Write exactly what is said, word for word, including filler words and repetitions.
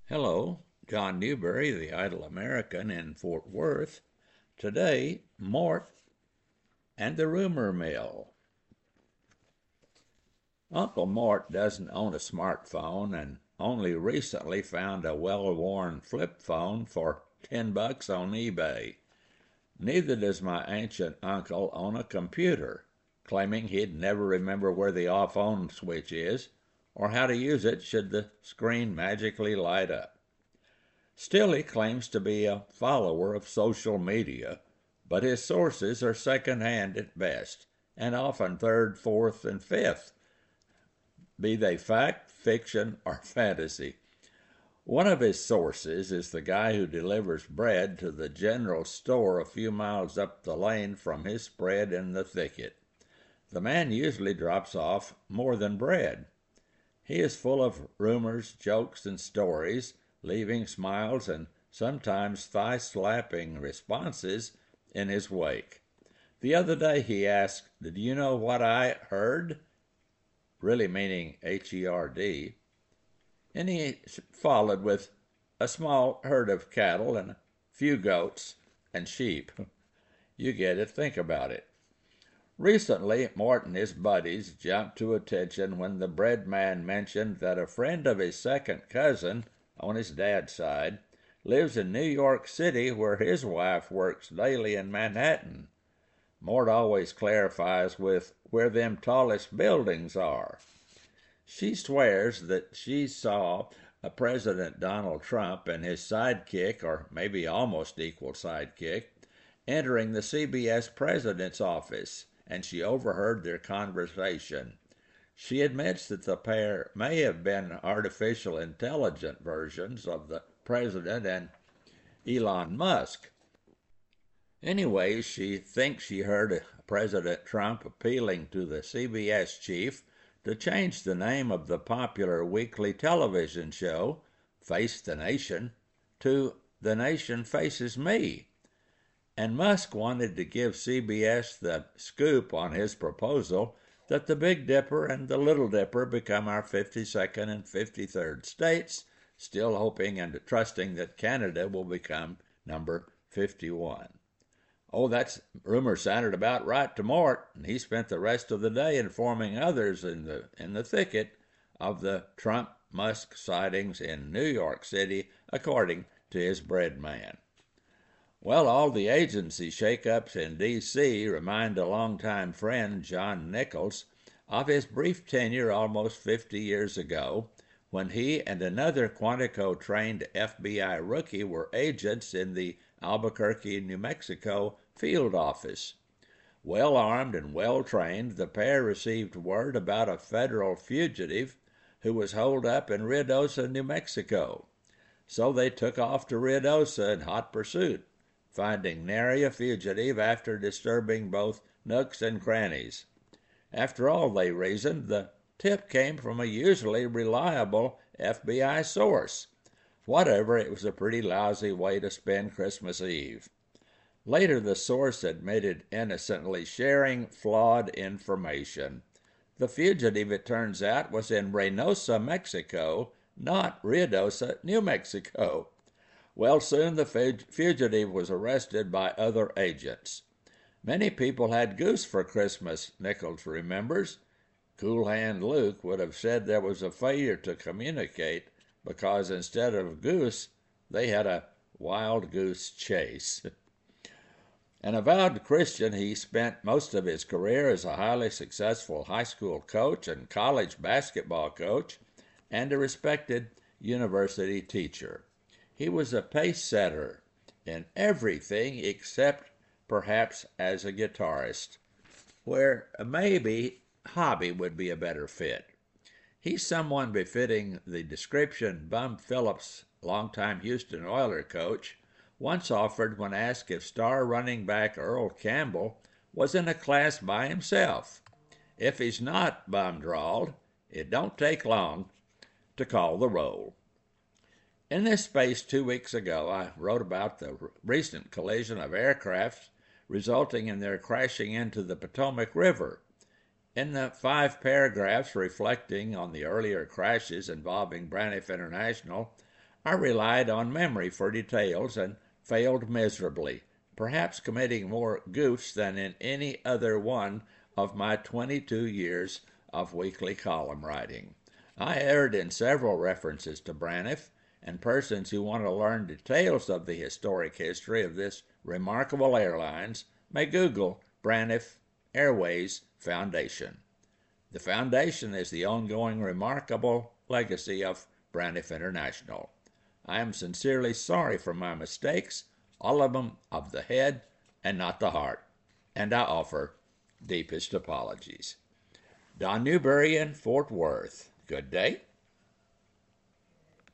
Hello, John Newberry, the Idle American in Fort Worth. Today, Mort and the Rumor Mill. Uncle Mort doesn't own a smartphone and only recently found a well-worn flip phone for ten bucks on eBay. Neither does my ancient uncle own a computer, claiming he'd never remember where the off-on switch is or how to use it should the screen magically light up. Still, he claims to be a follower of social media, but his sources are second-hand at best, and often third, fourth, and fifth, be they fact, fiction, or fantasy. One of his sources is the guy who delivers bread to the general store a few miles up the lane from his spread in the thicket. The man usually drops off more than bread. He is full of rumors, jokes, and stories, leaving smiles and sometimes thigh-slapping responses in his wake. The other day he asked, "Did you know what I heard?" Really meaning H E R D. And he followed with a small herd of cattle and a few goats and sheep. You get it, think about it. Recently, Mort and his buddies jumped to attention when the bread man mentioned that a friend of his second cousin, on his dad's side, lives in New York City where his wife works daily in Manhattan. Mort always clarifies with where them tallest buildings are. She swears that she saw a President Donald Trump and his sidekick, or maybe almost equal sidekick, entering the C B S president's office, and she overheard their conversation. She admits that the pair may have been artificial intelligent versions of the president and Elon Musk. Anyway, she thinks she heard President Trump appealing to the C B S chief to change the name of the popular weekly television show, Face the Nation, to The Nation Faces Me. And Musk wanted to give C B S the scoop on his proposal that the Big Dipper and the Little Dipper become our fifty-second and fifty-third states, still hoping and trusting that Canada will become number fifty-one. Oh, that rumor sounded about right to Mort, and he spent the rest of the day informing others in the in the thicket of the Trump-Musk sightings in New York City, according to his bread man. Well, all the agency shakeups in D C remind a longtime friend, John Nichols, of his brief tenure almost fifty years ago, when he and another Quantico-trained F B I rookie were agents in the Albuquerque, New Mexico field office. Well-armed and well-trained, the pair received word about a federal fugitive who was holed up in Ruidoso, New Mexico. So they took off to Ruidoso in hot pursuit, finding nary a fugitive after disturbing both nooks and crannies. After all, they reasoned, the tip came from a usually reliable F B I source. Whatever, it was a pretty lousy way to spend Christmas Eve. Later, the source admitted innocently sharing flawed information. The fugitive, it turns out, was in Reynosa, Mexico, not Ruidoso, New Mexico. Well, soon the fugitive was arrested by other agents. Many people had goose for Christmas, Nichols remembers. Cool Hand Luke would have said there was a failure to communicate because instead of goose, they had a wild goose chase. An avowed Christian, he spent most of his career as a highly successful high school coach and college basketball coach, and a respected university teacher. He was a pace setter in everything except perhaps as a guitarist, where maybe hobby would be a better fit. He's someone befitting the description Bum Phillips, longtime Houston Oilers coach, once offered when asked if star running back Earl Campbell was in a class by himself. If he's not, Bum drawled, it don't take long to call the roll. In this space two weeks ago, I wrote about the recent collision of aircrafts resulting in their crashing into the Potomac River. In the five paragraphs reflecting on the earlier crashes involving Braniff International, I relied on memory for details and failed miserably, perhaps committing more goofs than in any other one of my twenty-two years of weekly column writing. I erred in several references to Braniff, and persons who want to learn details of the historic history of this remarkable airlines may Google Braniff Airways Foundation. The foundation is the ongoing remarkable legacy of Braniff International. I am sincerely sorry for my mistakes, all of them of the head and not the heart, and I offer deepest apologies. Don Newberry in Fort Worth. Good day.